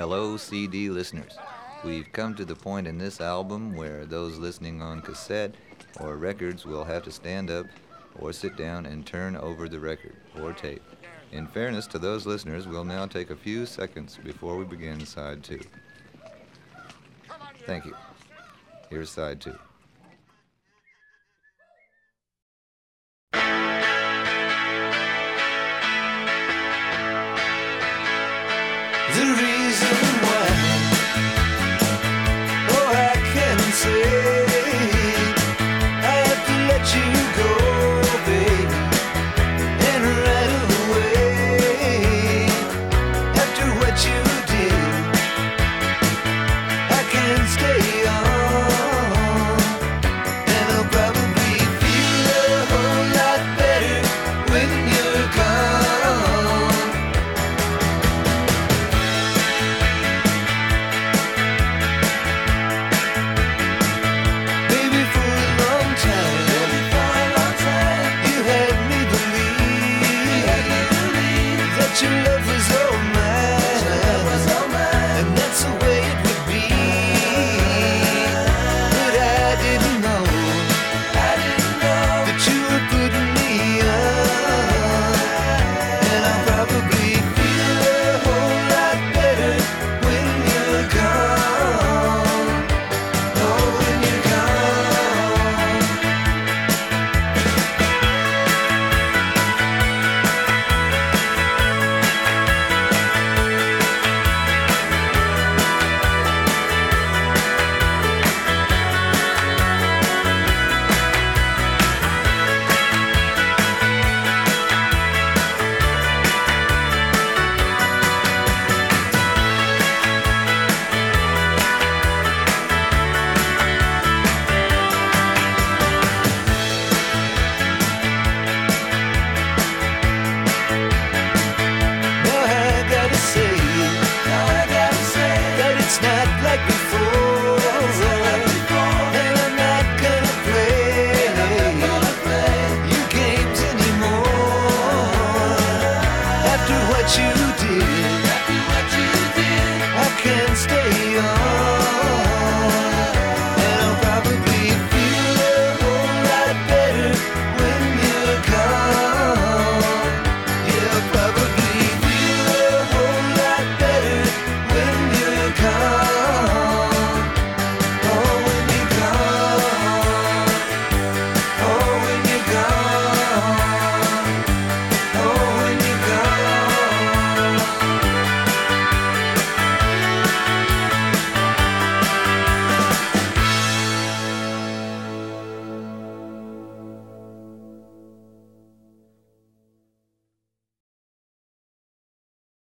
Hello, CD listeners. We've come to the point in this album where those listening on cassette or records will have to stand up or sit down and turn over the record or tape. In fairness to those listeners, we'll now take a few seconds before we begin side two. Thank you. Here's side two. The reason why, oh, I can say I have to let you go, baby, and right away. After what you did, I can't stay on, and I'll probably feel a whole lot better when you're gone. Your love was all mine, and that's the way it would be. But I didn't know that you were putting me on, and I'll probably feel a whole lot better when you're gone. Oh, when you're gone. It's not like before, and I'm not gonna play you games anymore. After what you did,